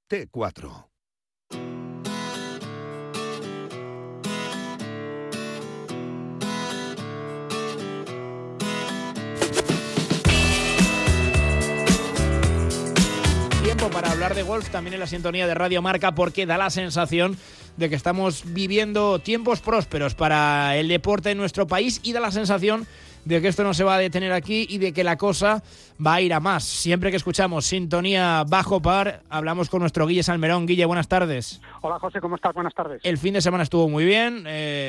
T4. Tiempo para hablar de golf también en la sintonía de Radio Marca, porque da la sensación de que estamos viviendo tiempos prósperos para el deporte en nuestro país y da la sensación de que esto no se va a detener aquí y de que la cosa va a ir a más. Siempre que escuchamos sintonía bajo par, hablamos con nuestro Guille Salmerón. Guille, buenas tardes. Hola José, ¿cómo estás? Buenas tardes. El fin de semana estuvo muy bien,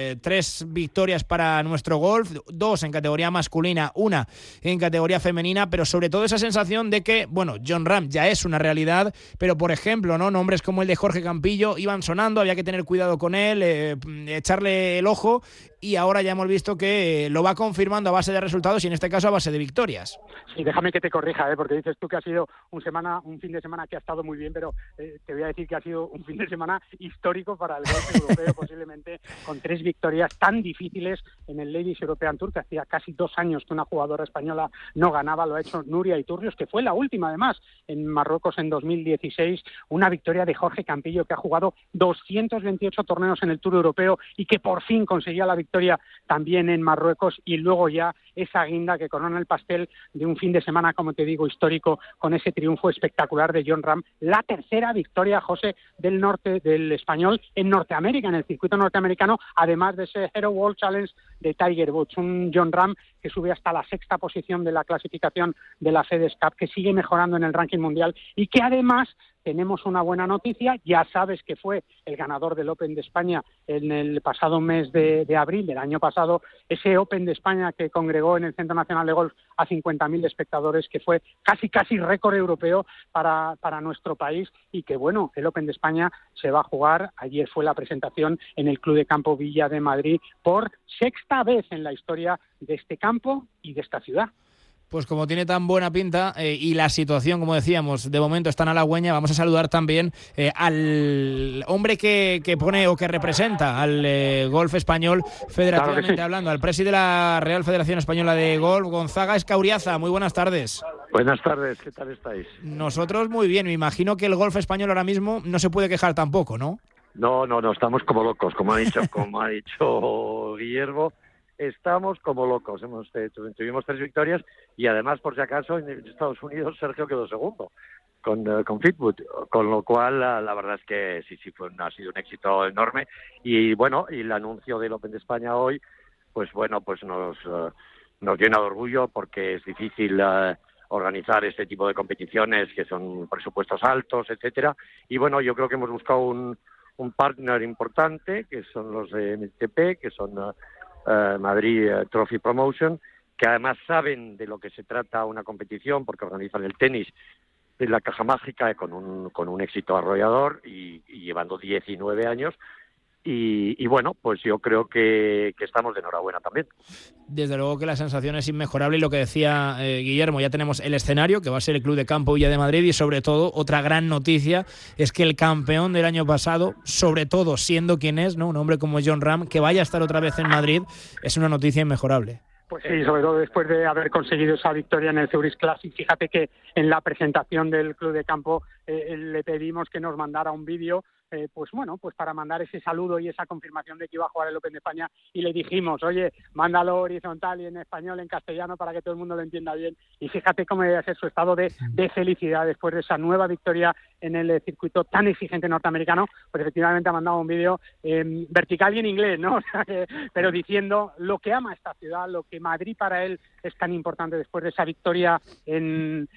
3 victorias para nuestro golf, 2 en categoría masculina, 1 en categoría femenina, pero sobre todo esa sensación de que, bueno, Jon Rahm ya es una realidad, pero por ejemplo, ¿no?, nombres como el de Jorge Campillo iban sonando, había que tener cuidado con él, echarle el ojo, y ahora ya hemos visto que lo va confirmando a base de resultados y en este caso a base de victorias. Sí, déjame que te corrija, porque dices tú que ha sido un fin de semana que ha estado muy bien, pero te voy a decir que ha sido un fin de semana histórico para el golf europeo, posiblemente con 3 victorias tan difíciles en el Ladies European Tour, que hacía casi 2 años que una jugadora española no ganaba. Lo ha hecho Nuria Iturrios, que fue la última además en Marruecos en 2016, una victoria de Jorge Campillo, que ha jugado 228 torneos en el Tour Europeo y que por fin conseguía la victoria también en Marruecos, y luego ya esa guinda que corona el pastel de un fin de semana, como te digo, histórico, con ese triunfo espectacular de Jon Rahm, la tercera victoria, José, del norte del español en Norteamérica, en el circuito norteamericano, además de ese Hero World Challenge de Tiger Woods, un Jon Rahm que sube hasta la 6ª posición de la clasificación de la FedEx Cup, que sigue mejorando en el ranking mundial y que además tenemos una buena noticia. Ya sabes que fue el ganador del Open de España en el pasado mes de abril del año pasado, ese Open de España que congregó en el Centro Nacional de Golf a 50.000 espectadores, que fue casi récord europeo para nuestro país, y que bueno, el Open de España se va a jugar. Ayer fue la presentación en el Club de Campo Villa de Madrid por 6ª vez en la historia de este campo y de esta ciudad. Pues como tiene tan buena pinta y la situación, como decíamos, de momento está en halagüeña, vamos a saludar también al hombre que pone o que representa al golf español federativamente, claro, hablando, al presidente de la Real Federación Española de Golf, Gonzaga Escauriaza. Muy buenas tardes. Buenas tardes, ¿qué tal estáis? Nosotros muy bien, me imagino que el golf español ahora mismo no se puede quejar tampoco, ¿no? No, estamos como locos, como ha dicho Guillermo. Estamos como locos. Tuvimos 3 victorias y además, por si acaso, en Estados Unidos Sergio quedó segundo con Fitwood, con lo cual la verdad es que sí ha sido un éxito enorme. Y bueno, y el anuncio del Open de España hoy, pues bueno, pues nos llena de orgullo, porque es difícil organizar este tipo de competiciones que son presupuestos altos, etcétera. Y bueno, yo creo que hemos buscado un partner importante, que son los de MTP, que son Madrid Trophy Promotion, que además saben de lo que se trata una competición, porque organizan el tenis en la Caja Mágica con un éxito arrollador y llevando 19 años. Y bueno, pues yo creo que estamos de enhorabuena también. Desde luego que la sensación es inmejorable, y lo que decía Guillermo, ya tenemos el escenario, que va a ser el Club de Campo Villa de Madrid, y sobre todo, otra gran noticia es que el campeón del año pasado, sobre todo siendo quien es, ¿no?, un hombre como Jon Rahm, que vaya a estar otra vez en Madrid, es una noticia inmejorable. Pues sí, sobre todo después de haber conseguido esa victoria en el Zurich Classic. Fíjate que en la presentación del Club de Campo le pedimos que nos mandara un vídeo, pues para mandar ese saludo y esa confirmación de que iba a jugar el Open de España, y le dijimos, oye, mándalo horizontal y en español, en castellano, para que todo el mundo lo entienda bien. Y fíjate cómo debe ser su estado de felicidad después de esa nueva victoria en el circuito tan exigente norteamericano. Pues efectivamente ha mandado un vídeo vertical y en inglés, ¿no? O sea pero diciendo lo que ama esta ciudad, lo que Madrid para él es tan importante después de esa victoria en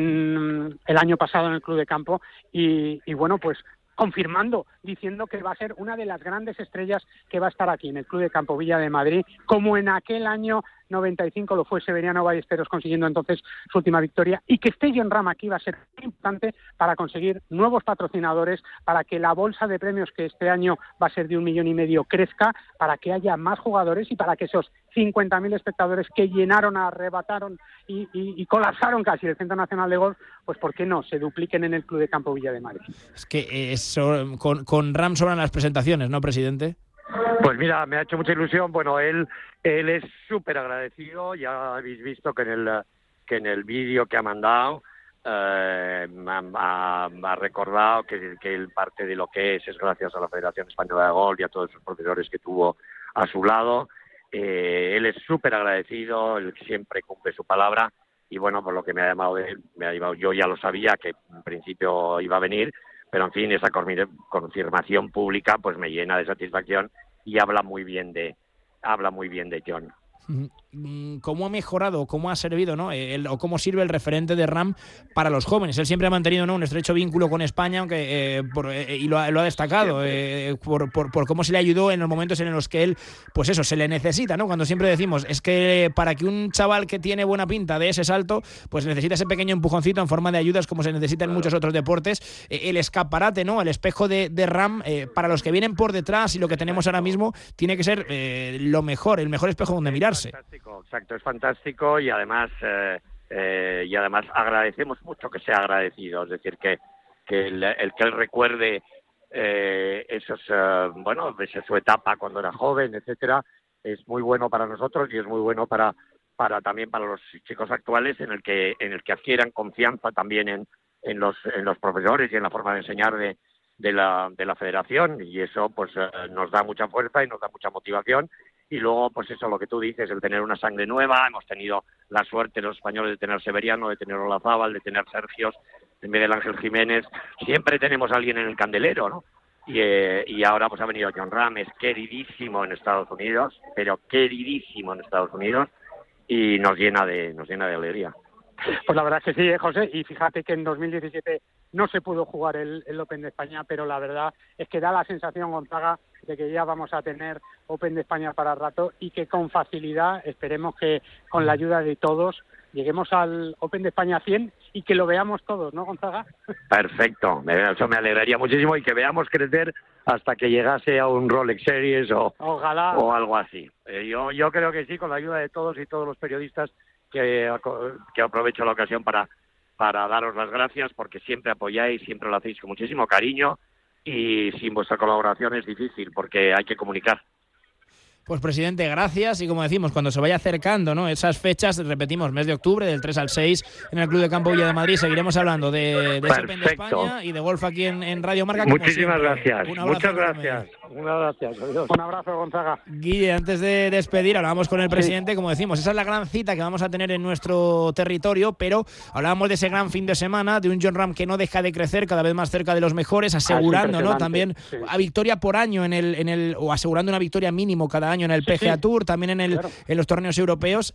el año pasado en el Club de Campo, y bueno, pues confirmando, diciendo que va a ser una de las grandes estrellas que va a estar aquí en el Club de Campo Villa de Madrid, como en aquel año 95 lo fue Severiano Ballesteros, consiguiendo entonces su última victoria, y que esté Jon Rahm aquí va a ser muy importante para conseguir nuevos patrocinadores, para que la bolsa de premios, que este año va a ser de 1,5 millones, crezca, para que haya más jugadores y para que esos 50.000 espectadores que llenaron, arrebataron y colapsaron casi el Centro Nacional de Golf, pues ¿por qué no?, se dupliquen en el Club de Campo Villa de Madrid. Es que con Rahm sobran las presentaciones, ¿no, presidente? Pues mira, me ha hecho mucha ilusión. Bueno, él es súper agradecido. Ya habéis visto que en el vídeo que ha mandado ha recordado que él parte de lo que es gracias a la Federación Española de Golf y a todos esos profesores que tuvo a su lado. Él es súper agradecido, él siempre cumple su palabra, y bueno, por lo que me ha llamado de él, yo ya lo sabía que en principio iba a venir, pero en fin, esa confirmación pública pues me llena de satisfacción y habla muy bien de John. ¿Cómo ha mejorado, cómo ha servido, ¿no? O cómo sirve el referente de Ram para los jóvenes? Él siempre ha mantenido, ¿no?, un estrecho vínculo con España, aunque y lo ha destacado por cómo se le ayudó en los momentos en los que él, pues eso, se le necesita, ¿no? Cuando siempre decimos, es que para que un chaval que tiene buena pinta dé ese salto, pues necesita ese pequeño empujoncito en forma de ayudas, como se necesita en muchos otros deportes. El escaparate, ¿no?, el espejo de Ram, para los que vienen por detrás y lo que tenemos ahora mismo, tiene que ser el mejor espejo donde mirarse. Fantástico, exacto, es fantástico, y además agradecemos mucho que sea agradecido, es decir, que el que él recuerde su etapa cuando era joven, etcétera, es muy bueno para nosotros y es muy bueno para también para los chicos actuales, en el que adquieran confianza también en los profesores y en la forma de enseñar de la federación, y eso pues nos da mucha fuerza y nos da mucha motivación. Y luego, pues eso, lo que tú dices, el tener una sangre nueva. Hemos tenido la suerte los españoles de tener Severiano, de tener Olazábal, de tener Sergios, de Miguel Ángel Jiménez. Siempre tenemos a alguien en el candelero, ¿no? Y ahora pues ha venido Jon Rahm, es queridísimo en Estados Unidos, y nos llena de alegría. Pues la verdad es que sí, José, y fíjate que en 2017 no se pudo jugar el Open de España, pero la verdad es que da la sensación, Gonzaga, de que ya vamos a tener Open de España para rato, y que con facilidad, esperemos que con la ayuda de todos, lleguemos al Open de España 100 y que lo veamos todos, ¿no, Gonzaga? Perfecto, eso me alegraría muchísimo, y que veamos crecer hasta que llegase a un Rolex Series Ojalá. O algo así. Yo creo que sí, con la ayuda de todos y todos los periodistas, que aprovecho la ocasión para daros las gracias, porque siempre apoyáis, siempre lo hacéis con muchísimo cariño, y sin vuestra colaboración es difícil, porque hay que comunicar. Pues, presidente, gracias, y como decimos, cuando se vaya acercando, ¿no?, esas fechas, repetimos, mes de octubre, del 3 al 6, en el Club de Campo Villa de Madrid, seguiremos hablando de ese Open de España y de golf aquí en Radio Marca. Muchísimas gracias. Muchas gracias. Un abrazo, adiós. Un abrazo, Gonzaga. Guille, antes de despedir, hablábamos con el presidente, como decimos, esa es la gran cita que vamos a tener en nuestro territorio, pero hablábamos de ese gran fin de semana, de un Jon Rahm que no deja de crecer, cada vez más cerca de los mejores, asegurando, ¿no?, también a victoria por año o asegurando una victoria mínimo cada año en el PGA Tour, también en los torneos europeos.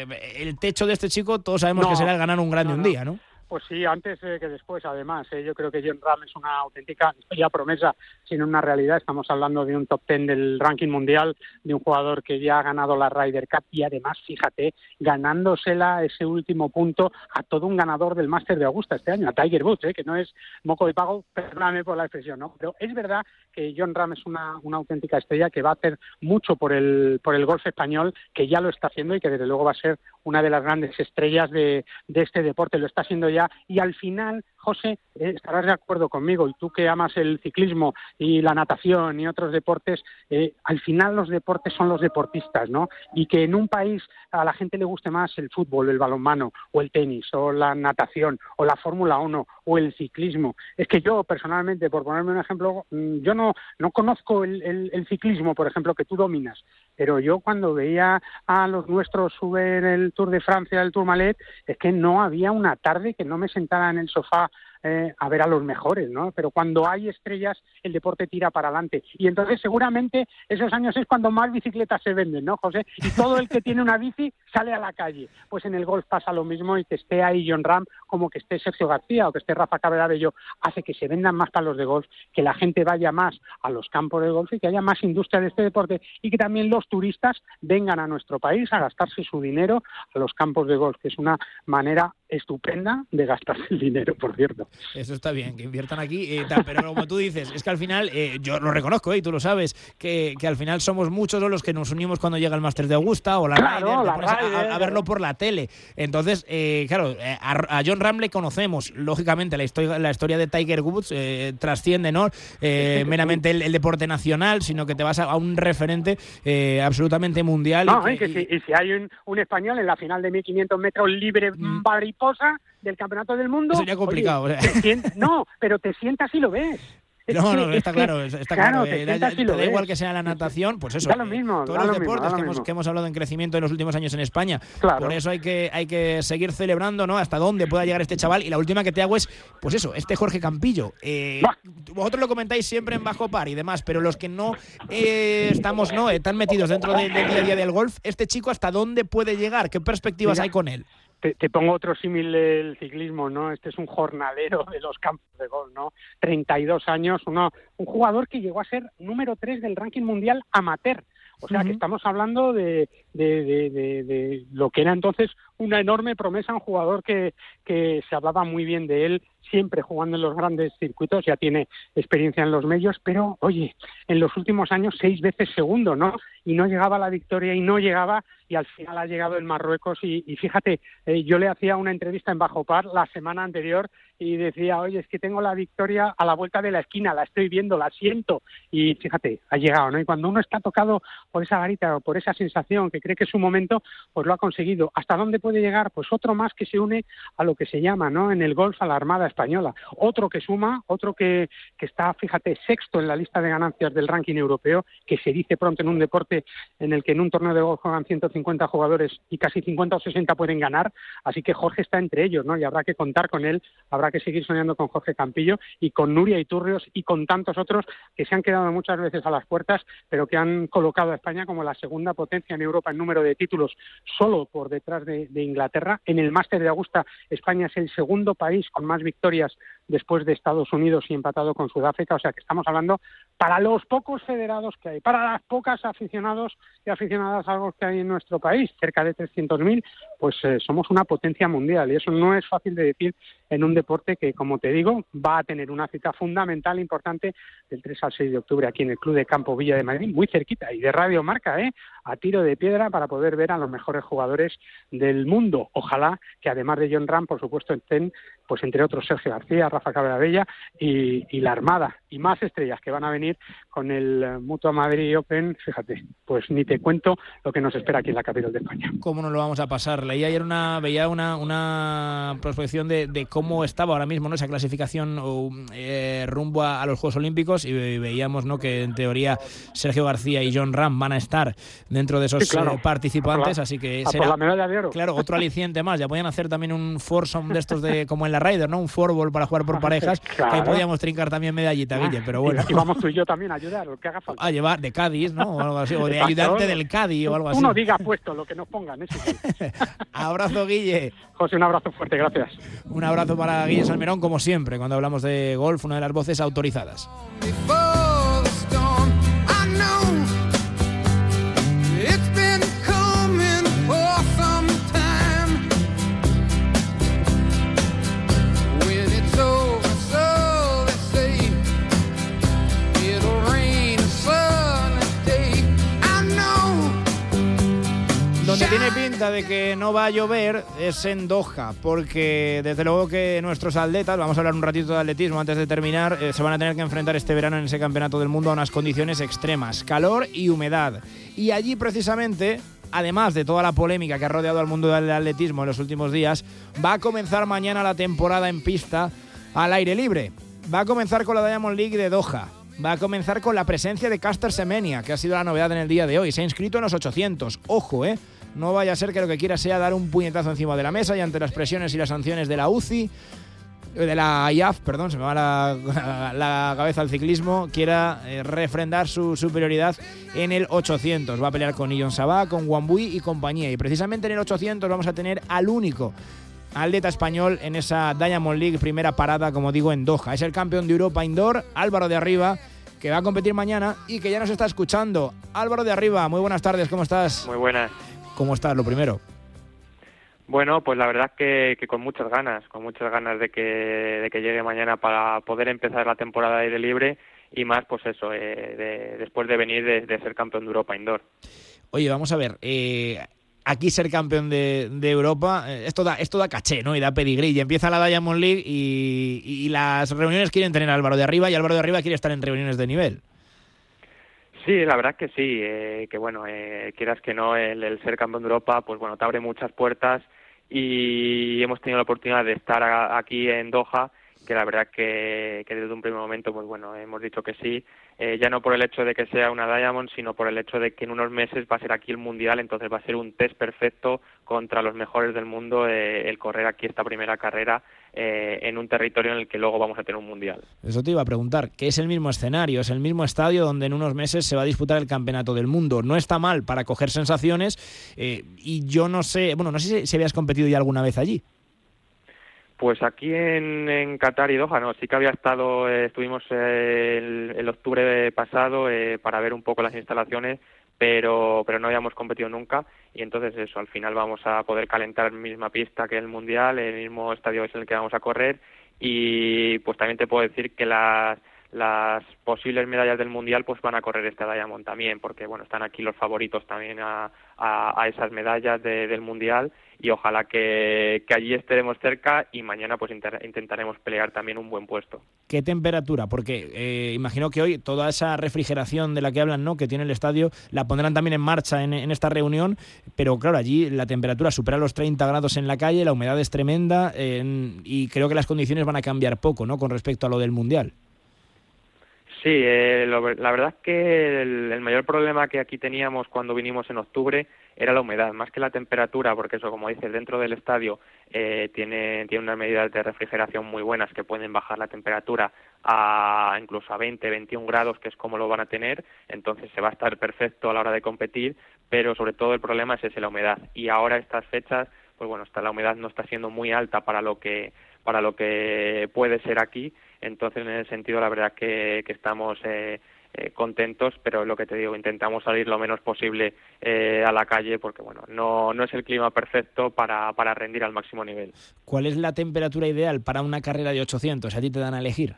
El techo de este chico, todos sabemos que será el ganar un grande un día, ¿no? Pues sí, antes que después, además. Yo creo que Jon Rahm es una auténtica, ya promesa, sino una realidad. Estamos hablando de un top 10 del ranking mundial, de un jugador que ya ha ganado la Ryder Cup, y además, fíjate, ganándosela ese último punto a todo un ganador del Máster de Augusta este año, a Tiger Woods, que no es moco de pago, perdóname por la expresión, ¿no? Pero es verdad que Jon Rahm es una auténtica estrella, que va a hacer mucho por el golf español, que ya lo está haciendo, y que desde luego va a ser una de las grandes estrellas de este deporte. Lo está haciendo ya, y al final, José, estarás de acuerdo conmigo, y tú que amas el ciclismo y la natación y otros deportes, al final los deportes son los deportistas, ¿no? Y que en un país a la gente le guste más el fútbol, el balonmano, o el tenis, o la natación, o la Fórmula 1, o el ciclismo. Es que yo, personalmente, por ponerme un ejemplo, yo no conozco el ciclismo, por ejemplo, que tú dominas, pero yo cuando veía a los nuestros subir el Tour de Francia, el Tourmalet, es que no había una tarde que no me sentara en el sofá a ver a los mejores, ¿no? Pero cuando hay estrellas, el deporte tira para adelante. Y entonces seguramente esos años es cuando más bicicletas se venden, ¿no, José? Y todo el que tiene una bici sale a la calle. Pues en el golf pasa lo mismo, y que esté ahí Jon Rahm, como que esté Sergio García o que esté Rafa Cabrera-Bello, hace que se vendan más palos de golf, que la gente vaya más a los campos de golf y que haya más industria de este deporte, y que también los turistas vengan a nuestro país a gastarse su dinero a los campos de golf, que es una manera estupenda de gastarse el dinero, por cierto. Eso está bien, que inviertan aquí, pero como tú dices, es que al final, yo lo reconozco, y tú lo sabes, que al final somos muchos los que nos unimos cuando llega el Máster de Augusta o la Ryder, a verlo por la tele. Entonces, claro, a Jon Rahm le conocemos, lógicamente, la historia de Tiger Woods trasciende, ¿no? Meramente el deporte nacional, sino que te vas a un referente absolutamente mundial. No, y si hay un español en la final de 1500 metros libre, mariposa del Campeonato del Mundo. Sería complicado. Oye, no, pero te sientas y lo ves. No, está claro. Te da igual que sea la natación, pues eso. Da lo mismo. Todos los deportes que hemos hablado en crecimiento en los últimos años en España. Claro. Por eso hay que seguir celebrando, ¿no? Hasta dónde pueda llegar este chaval. Y la última que te hago es, pues eso, este Jorge Campillo. Vosotros lo comentáis siempre en bajo par y demás, pero los que no estamos tan metidos dentro del día a día del golf, este chico, ¿hasta dónde puede llegar? ¿Qué perspectivas hay con él? Te pongo otro símil del ciclismo, ¿no? Este es un jornalero de los campos de golf, ¿no? 32 años, un jugador que llegó a ser número 3 del ranking mundial amateur. O sea, que estamos hablando de lo que era entonces una enorme promesa, un jugador que se hablaba muy bien de él, siempre jugando en los grandes circuitos, ya tiene experiencia en los medios, pero, oye, en los últimos años 6 veces segundo, ¿no? Y no llegaba a la victoria y al final ha llegado en Marruecos y fíjate, yo le hacía una entrevista en Bajo Par la semana anterior y decía, oye, es que tengo la victoria a la vuelta de la esquina, la estoy viendo, la siento, y fíjate, ha llegado, ¿no? Y cuando uno está tocado por esa varita o por esa sensación que cree que es su momento, pues lo ha conseguido. ¿Hasta dónde puede llegar? Pues otro más que se une a lo que se llama, ¿no?, en el golf, a la Armada Española. Otro que suma, otro que está, fíjate, sexto en la lista de ganancias del ranking europeo, que se dice pronto en un deporte en el que en un torneo de golf juegan 150 jugadores y casi 50 o 60 pueden ganar, así que Jorge está entre ellos, ¿no? Y habrá que contar con él, habrá que seguir soñando con Jorge Campillo y con Nuria Iturrios y con tantos otros que se han quedado muchas veces a las puertas, pero que han colocado a España como la segunda potencia en Europa en número de títulos, solo por detrás de Inglaterra. En el Máster de Augusta, España es el segundo país con más victorias después de Estados Unidos y empatado con Sudáfrica, o sea que estamos hablando, para los pocos federados que hay, para las pocas aficionados y aficionadas al golf que hay en nuestro país, cerca de 300.000, pues somos una potencia mundial, y eso no es fácil de decir en un deporte que, como te digo, va a tener una cita fundamental, importante, del 3 al 6 de octubre aquí en el Club de Campo Villa de Madrid, muy cerquita, y de Radio Marca, a tiro de piedra, para poder ver a los mejores jugadores del mundo. Ojalá que, además de Jon Rahm, por supuesto, estén, pues entre otros, Sergio García, Rafa Cabrera y la Armada, y más estrellas que van a venir con el Mutua Madrid Open. Fíjate, pues ni te cuento lo que nos espera aquí en la capital de España. ¿Cómo nos lo vamos a pasar? Leí ayer veía una prospección de cómo estaba ahora mismo, ¿no?, esa clasificación rumbo a los Juegos Olímpicos, y veíamos, ¿no?, que en teoría Sergio García y Jon Rahm van a estar dentro de esos participantes, así que será, por la medalla de oro. Claro, otro aliciente más. Ya podían hacer también un foursome de estos como en la Ryder, ¿no?, un fourball para jugar por parejas, claro, que ahí podíamos trincar también medallita, Guille, pero bueno. Y vamos tú y yo también a ayudar, lo que haga falta. A llevar de Cádiz, ¿no?, o algo así, o de ayudante del Cádiz o algo así. Uno diga puesto lo que nos pongan, eso sí. Abrazo, Guille. José, un abrazo fuerte, gracias. Un abrazo para Guille Salmerón, como siempre, cuando hablamos de golf, una de las voces autorizadas. Donde tiene pinta de que no va a llover es en Doha, porque desde luego que nuestros atletas, vamos a hablar un ratito de atletismo antes de terminar, se van a tener que enfrentar este verano en ese campeonato del mundo a unas condiciones extremas, calor y humedad. Y allí precisamente, además de toda la polémica que ha rodeado al mundo del atletismo en los últimos días, va a comenzar mañana la temporada en pista al aire libre. Va a comenzar con la Diamond League de Doha. Va a comenzar con la presencia de Caster Semenya, que ha sido la novedad en el día de hoy. Se ha inscrito en los 800. Ojo, no vaya a ser que lo que quiera sea dar un puñetazo encima de la mesa y ante las presiones y las sanciones de la UCI, de la IAF, perdón, se me va la cabeza al ciclismo, quiera refrendar su superioridad en el 800. Va a pelear con Ion Sabá, con Wambui y compañía. Y precisamente en el 800 vamos a tener al único atleta español en esa Diamond League, primera parada, como digo, en Doha. Es el campeón de Europa Indoor, Álvaro de Arriba, que va a competir mañana y que ya nos está escuchando. Álvaro de Arriba, muy buenas tardes, ¿cómo estás? Muy buenas. ¿Cómo estás, lo primero? Bueno, pues la verdad que con muchas ganas de que llegue mañana para poder empezar la temporada de aire libre, y más pues eso, después de venir de ser campeón de Europa Indoor. Oye, vamos a ver, aquí ser campeón de Europa, esto da caché, ¿no? Y da pedigrí, y empieza la Diamond League y las reuniones quieren tener a Álvaro de Arriba, y Álvaro de Arriba quiere estar en reuniones de nivel. Sí, la verdad que sí, que bueno, quieras que no, el ser campeón de Europa, pues bueno, te abre muchas puertas, y hemos tenido la oportunidad de estar aquí en Doha, que la verdad que desde un primer momento pues bueno, hemos dicho que sí, ya no por el hecho de que sea una Diamond, sino por el hecho de que en unos meses va a ser aquí el Mundial, entonces va a ser un test perfecto contra los mejores del mundo el correr aquí esta primera carrera en un territorio en el que luego vamos a tener un Mundial. Eso te iba a preguntar, que es el mismo escenario, es el mismo estadio donde en unos meses se va a disputar el Campeonato del Mundo. No está mal para coger sensaciones y yo no sé, bueno, no sé si habías competido ya alguna vez allí. Pues aquí en Qatar y Doha, no, sí que había estado, estuvimos el octubre pasado para ver un poco las instalaciones, pero no habíamos competido nunca y entonces eso, al final vamos a poder calentar la misma pista que el Mundial, el mismo estadio es en el que vamos a correr y pues también te puedo decir que las posibles medallas del Mundial pues van a correr esta Diamond también, porque bueno, están aquí los favoritos también a esas medallas del Mundial y ojalá que allí estaremos cerca y mañana pues intentaremos pelear también un buen puesto. ¿Qué temperatura? Porque imagino que hoy toda esa refrigeración de la que hablan, ¿no?, que tiene el estadio, la pondrán también en marcha en esta reunión, pero claro, allí la temperatura supera los 30 grados en la calle, la humedad es tremenda y creo que las condiciones van a cambiar poco, ¿no?, con respecto a lo del Mundial. Sí, la verdad es que el mayor problema que aquí teníamos cuando vinimos en octubre era la humedad, más que la temperatura, porque eso, como dices, dentro del estadio tiene unas medidas de refrigeración muy buenas que pueden bajar la temperatura incluso a 20, 21 grados, que es como lo van a tener, entonces se va a estar perfecto a la hora de competir, pero sobre todo el problema es ese, la humedad. Y ahora estas fechas, pues bueno, la humedad no está siendo muy alta para lo que puede ser aquí, entonces en ese sentido la verdad que estamos contentos, pero lo que te digo, intentamos salir lo menos posible a la calle porque bueno, no es el clima perfecto para rendir al máximo nivel. ¿Cuál es la temperatura ideal para una carrera de 800? ¿A ti te dan a elegir?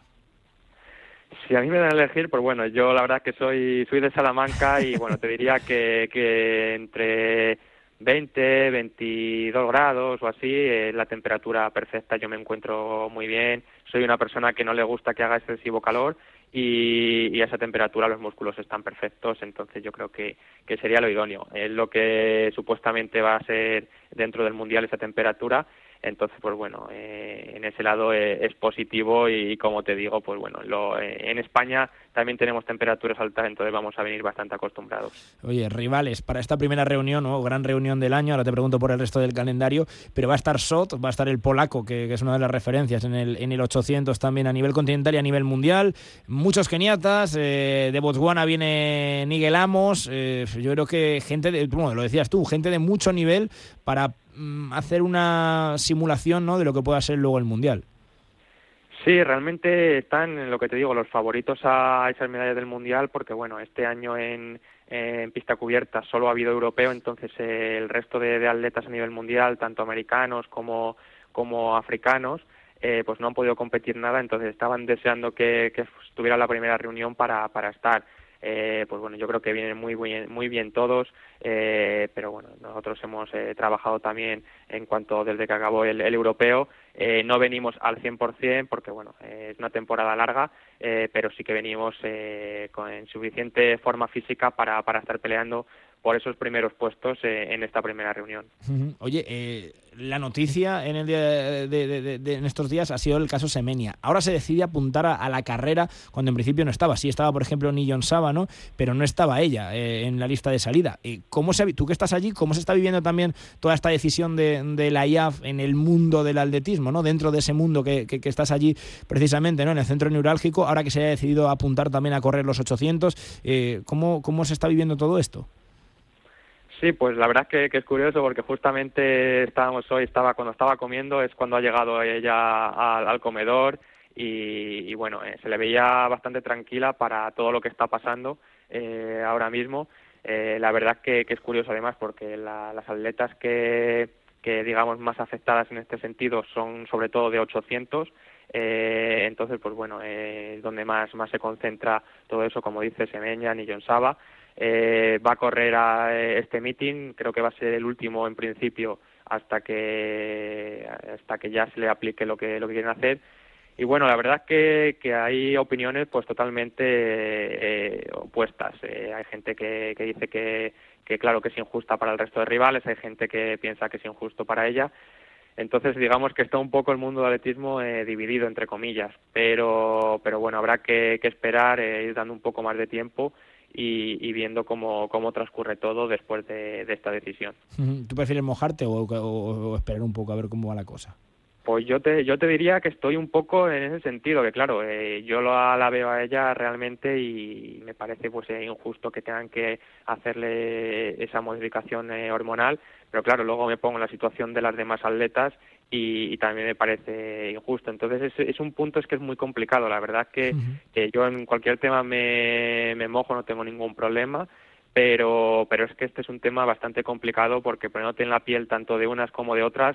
Si a mí me dan a elegir, pues bueno, yo la verdad que soy de Salamanca y bueno, te diría que entre 20, 22 grados o así, la temperatura perfecta, yo me encuentro muy bien, soy una persona que no le gusta que haga excesivo calor y a esa temperatura los músculos están perfectos, entonces yo creo que sería lo idóneo. Es lo que supuestamente va a ser dentro del Mundial esa temperatura, entonces pues bueno, en ese lado es positivo y como te digo, pues bueno, en España también tenemos temperaturas altas, entonces vamos a venir bastante acostumbrados. Oye, rivales para esta primera reunión, ¿no?, gran reunión del año, ahora te pregunto por el resto del calendario, pero va a estar Sot, va a estar el polaco, que es una de las referencias en el 800 también a nivel continental y a nivel mundial, muchos keniatas, de Botswana viene Nigel Amos, yo creo que gente, bueno, lo decías tú, gente de mucho nivel para hacer una simulación, ¿no?, de lo que pueda ser luego el Mundial. Sí, realmente están, lo que te digo, los favoritos a esas medallas del Mundial, porque bueno, este año en pista cubierta solo ha habido europeo, entonces el resto de atletas a nivel mundial, tanto americanos como africanos, pues no han podido competir nada, entonces estaban deseando que estuviera la primera reunión para estar. Pues bueno, yo creo que vienen muy bien todos, pero bueno, nosotros hemos trabajado también en cuanto desde que acabó el europeo, no venimos al 100% porque bueno, es una temporada larga, pero sí que venimos con suficiente forma física para estar peleando por esos primeros puestos en esta primera reunión. Oye, la noticia en el día en estos días ha sido el caso Semenya. Ahora se decide apuntar a la carrera cuando en principio no estaba. Sí estaba, por ejemplo, Niyonsaba, Saba, ¿no?, pero no estaba ella en la lista de salida. Tú que estás allí, ¿cómo se está viviendo también toda esta decisión de la IAF en el mundo del atletismo, ¿no?, dentro de ese mundo que estás allí precisamente, ¿no?, en el centro neurálgico, ahora que se haya decidido apuntar también a correr los 800? ¿Cómo se está viviendo todo esto? Sí, pues la verdad es que es curioso porque justamente cuando estaba comiendo es cuando ha llegado ella al comedor y bueno, se le veía bastante tranquila para todo lo que está pasando ahora mismo. La verdad es que es curioso además porque las atletas que digamos más afectadas en este sentido son sobre todo de 800, entonces pues bueno, es donde más se concentra todo eso, como dice Semenya, Niyonsaba. Va a correr a este meeting, creo que va a ser el último en principio hasta que ya se le aplique lo que quieren hacer. Y bueno, la verdad es que hay opiniones pues totalmente opuestas. Hay gente que dice que claro que es injusta para el resto de rivales, hay gente que piensa que es injusto para ella. Entonces, digamos que está un poco el mundo del atletismo dividido, entre comillas, pero bueno, habrá que esperar, ir dando un poco más de tiempo y viendo cómo transcurre todo después de esta decisión. ¿Tú prefieres mojarte o esperar un poco a ver cómo va la cosa? Pues yo te diría que estoy un poco en ese sentido, que claro, yo la veo a ella realmente y me parece pues injusto que tengan que hacerle esa modificación hormonal, pero claro, luego me pongo en la situación de las demás atletas y también me parece injusto. Entonces es un punto que es muy complicado. La verdad que yo en cualquier tema me mojo, no tengo ningún problema, pero es que este es un tema bastante complicado porque poniéndote en la piel tanto de unas como de otras,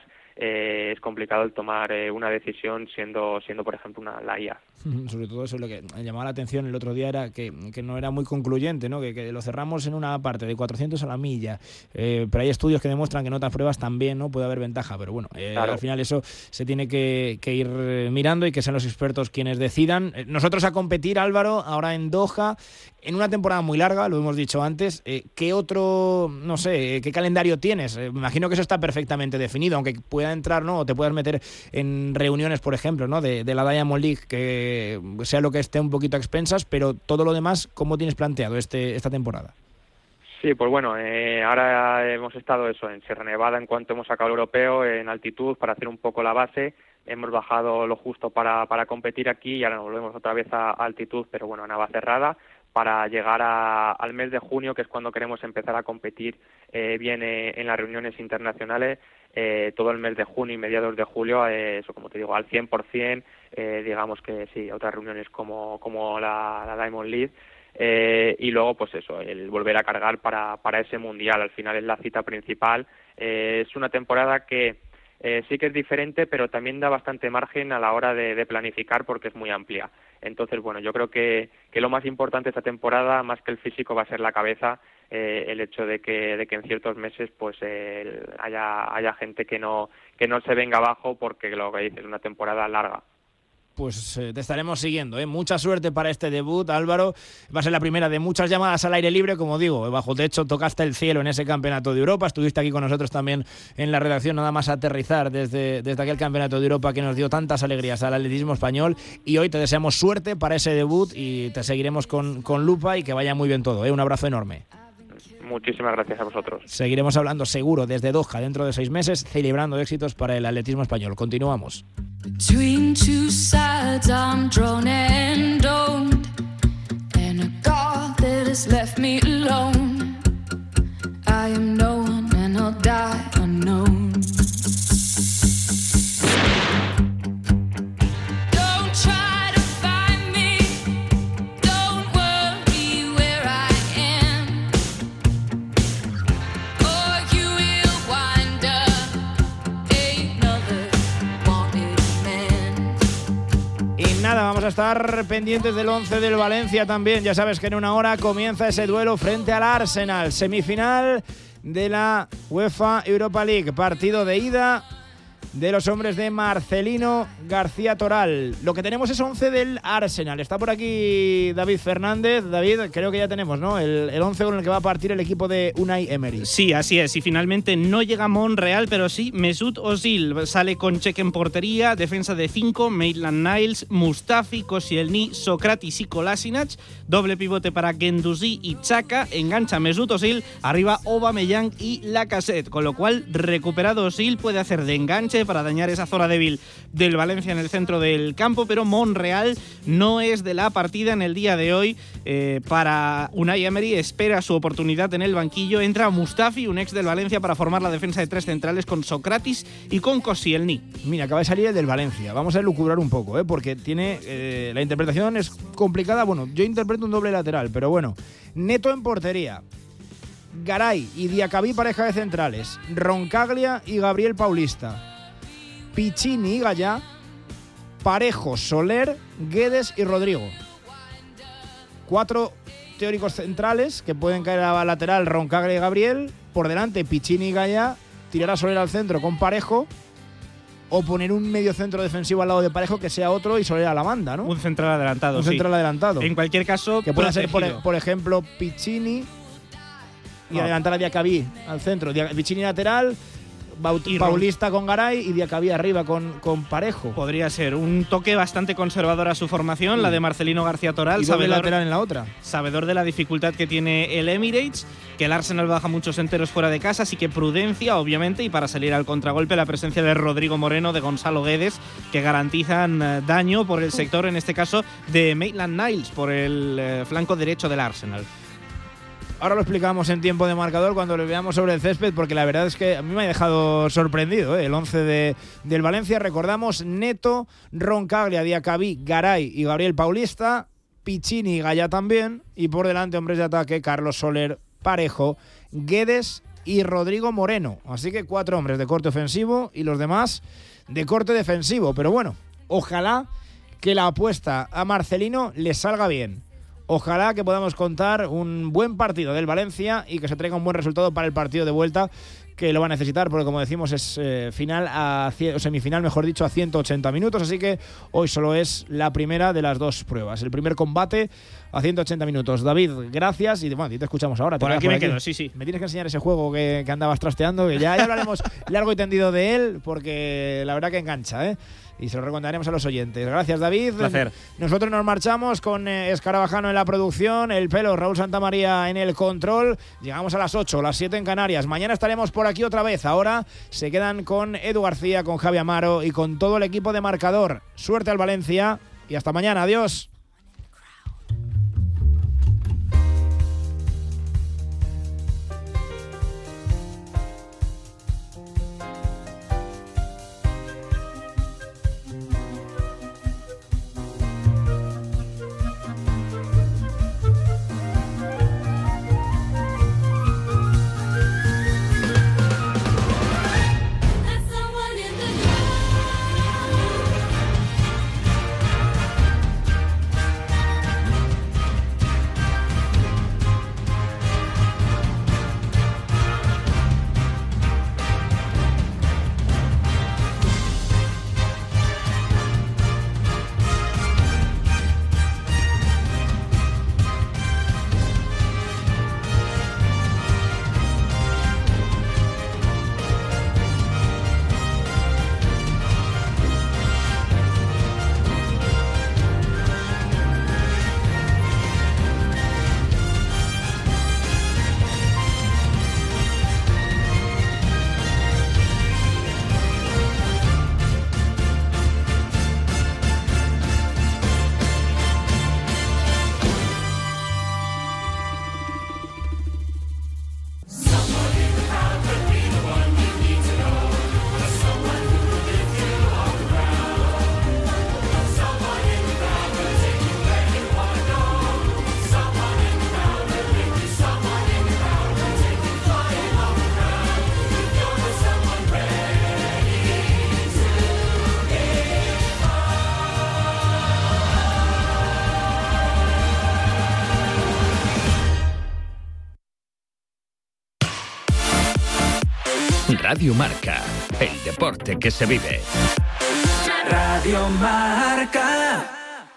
es complicado el tomar una decisión siendo por ejemplo la IA. Sobre todo eso, lo que me llamaba la atención el otro día era que no era muy concluyente, ¿no? Que lo cerramos en una parte de 400 a la milla, pero hay estudios que demuestran que en otras pruebas también no puede haber ventaja, pero bueno, claro. Al final eso se tiene que ir mirando y que sean los expertos quienes decidan. Nosotros a competir, Álvaro, ahora en Doha, en una temporada muy larga, lo hemos dicho antes. ¿Qué otro, no sé, qué calendario tienes? Me imagino que eso está perfectamente definido, aunque pueda entrar, ¿no? O te puedas meter en reuniones, por ejemplo, ¿no? De la Diamond League, que sea lo que esté un poquito a expensas, pero todo lo demás, ¿cómo tienes planteado esta temporada? Sí, pues bueno, ahora hemos estado en Sierra Nevada en cuanto hemos sacado el europeo, en altitud para hacer un poco la base. Hemos bajado lo justo para competir aquí y ahora nos volvemos otra vez a altitud, pero bueno, a Navacerrada, para llegar al mes de junio, que es cuando queremos empezar a competir bien en las reuniones internacionales, todo el mes de junio y mediados de julio, eso como te digo, al 100%, digamos que sí, otras reuniones como la Diamond League, y luego pues eso, el volver a cargar para ese mundial. Al final es la cita principal. Es una temporada que sí que es diferente, pero también da bastante margen a la hora de planificar porque es muy amplia. Entonces, bueno, yo creo que lo más importante esta temporada, más que el físico, va a ser la cabeza, el hecho de que en ciertos meses pues haya gente que no se venga abajo, porque lo que dices es una temporada larga. Pues te estaremos siguiendo, ¿eh? Mucha suerte para este debut, Álvaro. Va a ser la primera de muchas llamadas al aire libre, como digo, bajo techo, tocaste el cielo en ese campeonato de Europa, estuviste aquí con nosotros también en la redacción, nada más aterrizar desde aquel campeonato de Europa que nos dio tantas alegrías al atletismo español, y hoy te deseamos suerte para ese debut y te seguiremos con lupa y que vaya muy bien todo, ¿eh? Un abrazo enorme. Muchísimas gracias a vosotros. Seguiremos hablando seguro desde Doha dentro de 6 meses, celebrando éxitos para el atletismo español. Continuamos. Between two sides I'm drawn and owned, and a God that has left me alone. I am no one and I'll die unknown. Vamos a estar pendientes del 11 del Valencia también. Ya sabes que en una hora comienza ese duelo frente al Arsenal, semifinal de la UEFA Europa League, partido de ida de los hombres de Marcelino García Toral. Lo que tenemos es 11 del Arsenal. Está por aquí David Fernández. David, creo que ya tenemos, ¿no? El 11 con el que va a partir el equipo de Unai Emery. Sí, así es. Y finalmente no llega Monreal, pero sí Mesut Özil. Sale con Cheque en portería, defensa de 5, Maitland-Niles, Mustafi, Koscielny, Sokratis y Kolasinac. Doble pivote para Guendouzi y Xhaka. Engancha Mesut Özil. Arriba Aubameyang y Lacazette. Con lo cual, recuperado Özil, puede hacer de enganche para dañar esa zona débil del Valencia en el centro del campo, pero Monreal no es de la partida en el día de hoy. Para Unai Emery espera su oportunidad en el banquillo. Entra Mustafi, un ex del Valencia, para formar la defensa de 3 centrales con Sokratis y con Koscielny. Mira, acaba de salir el del Valencia. Vamos a elucubrar un poco, porque tiene la interpretación es complicada. Bueno, yo interpreto un doble lateral, pero bueno. Neto en portería, Garay y Diacabí pareja de centrales, Roncaglia y Gabriel Paulista, Piccini y Gallá, Parejo, Soler, Guedes y Rodrigo. 4 teóricos centrales que pueden caer a la lateral, Roncaglia y Gabriel. Por delante, Piccini y Gallá. Tirar a Soler al centro con Parejo. O poner un medio centro defensivo al lado de Parejo que sea otro y Soler a la banda, ¿no? Un central adelantado, Un central adelantado. En cualquier caso, que pueda ser, por ejemplo, Piccini y adelantar a Diacabí al centro. Piccini lateral, Paulista con Garay y Diacabí arriba con Parejo. Podría ser un toque bastante conservador a su formación, la de Marcelino García Toral, y doble lateral en la otra. Sabedor de la dificultad que tiene el Emirates, que el Arsenal baja muchos enteros fuera de casa, así que prudencia, obviamente, y para salir al contragolpe la presencia de Rodrigo Moreno, de Gonzalo Guedes, que garantizan daño por el sector, en este caso, de Maitland-Niles, por el flanco derecho del Arsenal. Ahora lo explicamos en tiempo de marcador cuando lo veamos sobre el césped, porque la verdad es que a mí me ha dejado sorprendido, el 11 del Valencia. Recordamos: Neto, Roncaglia, Diacabí, Garay y Gabriel Paulista, Piccini y Gaya también, y por delante hombres de ataque: Carlos Soler, Parejo, Guedes y Rodrigo Moreno. Así que 4 hombres de corte ofensivo y los demás de corte defensivo. Pero bueno, ojalá que la apuesta a Marcelino le salga bien. Ojalá que podamos contar un buen partido del Valencia y que se traiga un buen resultado para el partido de vuelta, que lo va a necesitar, porque como decimos es semifinal, mejor dicho, a 180 minutos, así que hoy solo es la primera de las 2 pruebas, el primer combate a 180 minutos. David, gracias, y bueno, te escuchamos ahora. Por aquí me quedo, sí. Me tienes que enseñar ese juego que andabas trasteando, que ya hablaremos largo y tendido de él, porque la verdad que engancha, y se lo recomendaremos a los oyentes. Gracias, David. Placer. Nosotros nos marchamos con Escarabajano en la producción, El Pelo, Raúl Santamaría en el control. Llegamos a las 8, las 7 en Canarias. Mañana estaremos por aquí otra vez. Ahora se quedan con Edu García, con Javi Amaro y con todo el equipo de Marcador. Suerte al Valencia y hasta mañana. Adiós. Radio Marca, el deporte que se vive. Radio Marca.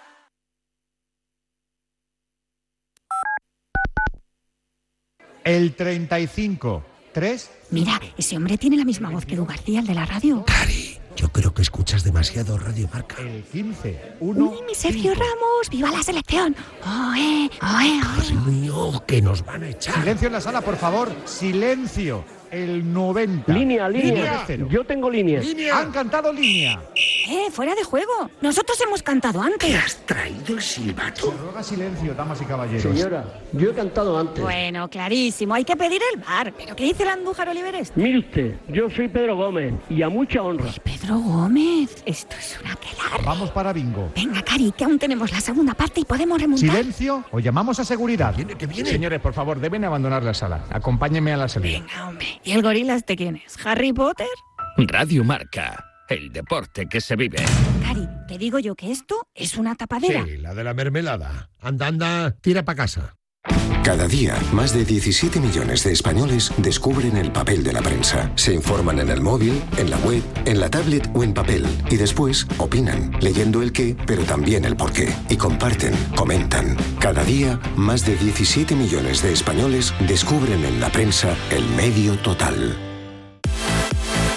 El 35-3. Mira, ese hombre tiene la misma voz que Edu García, el de la radio. Cari, yo creo que escuchas demasiado Radio Marca. El 15-1. ¡Uy, mi Sergio Ramos! ¡Viva la selección! ¡Oe, oe, oe! Coño, que nos van a echar. Silencio en la sala, por favor. Silencio. El 90. Línea. Yo tengo línea. Han cantado línea. Fuera de juego. Nosotros hemos cantado antes. ¿Te has traído el silbato? Se ruega silencio, damas y caballeros. Señora, yo he cantado antes. Bueno, clarísimo. Hay que pedir el bar. ¿Pero qué dice el Andújar Oliveres? Mire usted, yo soy Pedro Gómez y a mucha honra. Pedro Gómez. Esto es una aquelarre. Vamos para bingo. Venga, Cari, que aún tenemos la segunda parte y podemos remontar. Silencio o llamamos a seguridad. Que viene. Señores, por favor, deben abandonar la sala. Acompáñenme a la salida. Venga, hombre. ¿Y el gorila este quién es? ¿Harry Potter? Radio Marca, el deporte que se vive. Cari, te digo yo que esto es una tapadera. Sí, la de la mermelada. Anda, tira para casa. Cada día, más de 17 millones de españoles descubren el papel de la prensa. Se informan en el móvil, en la web, en la tablet o en papel. Y después opinan, leyendo el qué, pero también el por qué. Y comparten, comentan. Cada día, más de 17 millones de españoles descubren en la prensa el medio total.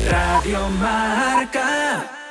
Radio Marca.